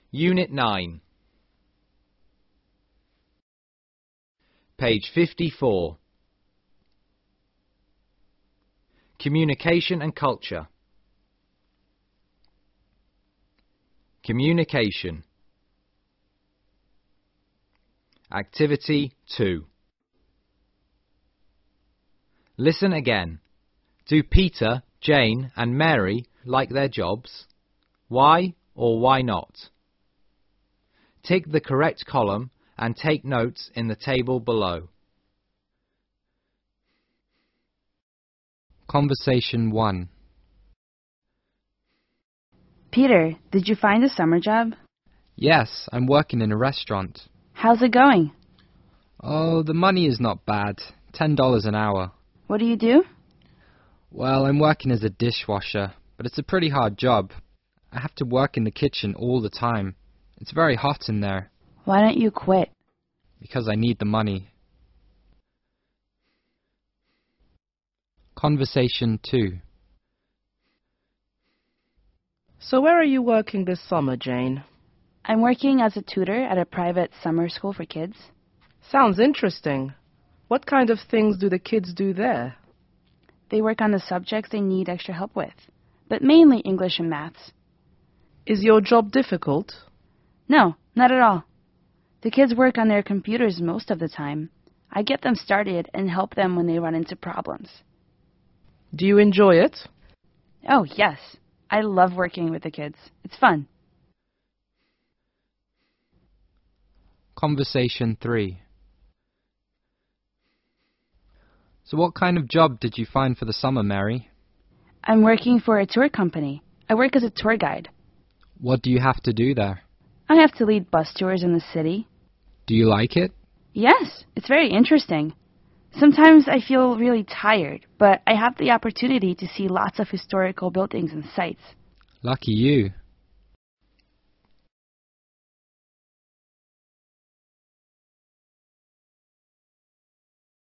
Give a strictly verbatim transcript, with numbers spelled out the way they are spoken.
Unit nine. Page fifty-four. Communication and culture. Communication. Activity two. Listen again. Do Peter, Jane and Mary like their jobs? Why or why not? Tick the correct column and take notes in the table below. Conversation one. Peter, did you find a summer job? Yes, I'm working in a restaurant. How's it going? Oh, the money is not bad. Ten dollars an hour. What do you do? Well, I'm working as a dishwasher, but it's a pretty hard job. I have to work in the kitchen all the time. It's very hot in there. Why don't you quit? Because I need the money. Conversation two. So where are you working this summer, Jane? I'm working as a tutor at a private summer school for kids. Sounds interesting. What kind of things do the kids do there? They work on the subjects they need extra help with, but mainly English and maths. Is your job difficult? No, not at all. The kids work on their computers most of the time. I get them started and help them when they run into problems. Do you enjoy it? Oh, yes. I love working with the kids. It's fun. Conversation three. So what kind of job did you find for the summer, Mary? I'm working for a tour company. I work as a tour guide. What do you have to do there? I have to lead bus tours in the city. Do you like it? Yes, it's very interesting. Sometimes I feel really tired, but I have the opportunity to see lots of historical buildings and sites. Lucky you.